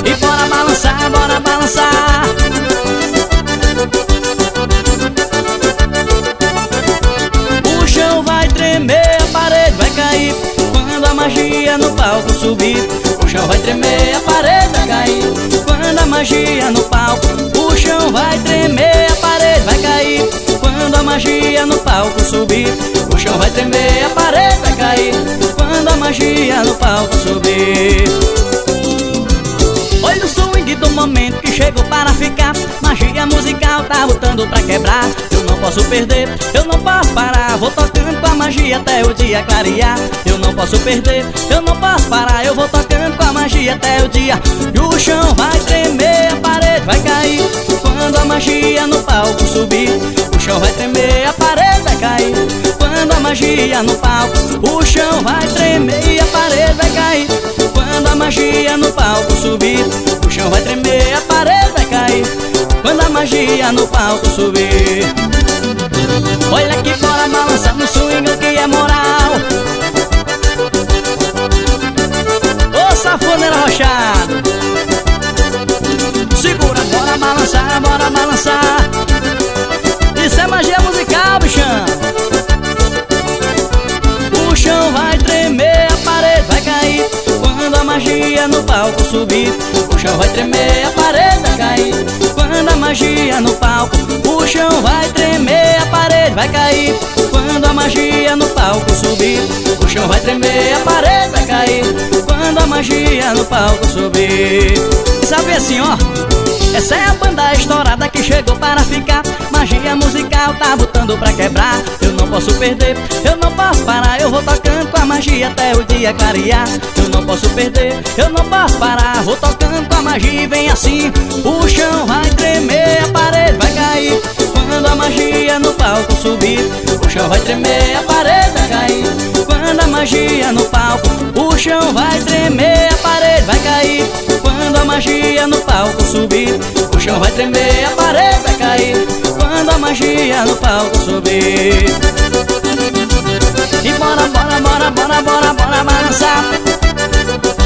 E bora balançar, bora balançar. O chão vai tremer, a parede vai cair quando a magia no palco subir. O chão vai tremer, a parede vai cair quando a magia no palco. O chão vai tremer, a parede vai cair quando a magia no palco subir. O chão vai tremer, a parede vai cair quando a magia no palco subir. Olha o swing do momento que chegou para ficar. Magia musical tá botando pra quebrar. Eu não posso perder, eu não posso parar. Vou tocando com a magia até o dia clarear. Eu não posso perder, eu não posso parar. Eu vou tocando com a magia até o dia. E o chão vai tremer, a parede vai cair quando a magia no palco subir. O chão vai tremer, a parede vai cair quando a magia no palco. O chão vai tremer e a parede vai cair quando a magia no palco subir. O chão vai tremer, a parede vai cair quando a magia no palco subir. Olha que bora balançar no swing que é moral. Ô safoneiro arrochado, segura, bora balançar, bora balançar. Isso é magia musical, bichão. O chão vai tremer, a parede vai cair quando a magia no palco subir. O chão vai tremer, a parede vai cair quando a magia no palco. O chão vai tremer, a parede vai cair quando a magia no palco subir. O chão vai tremer, a parede vai cair quando a magia no palco subir. Sabe assim, ó, essa é a banda estourada que chegou para ficar. Magia musical tá botando pra quebrar. Eu não posso perder, eu não posso parar. Eu vou tocando com a magia até o dia clarear. Eu não posso perder, eu não posso parar. Vou tocando com a magia e vem assim. O chão vai tremer, a parede vai cair quando a magia no palco subir. O chão vai tremer, a parede vai cair quando a magia no palco. O chão vai tremer, a parede vai cair quando a magia no palco subir. O chão vai tremer, a parede vai cair quando a magia no palco subir. E bora, bora, bora, bora, bora, bora balançar.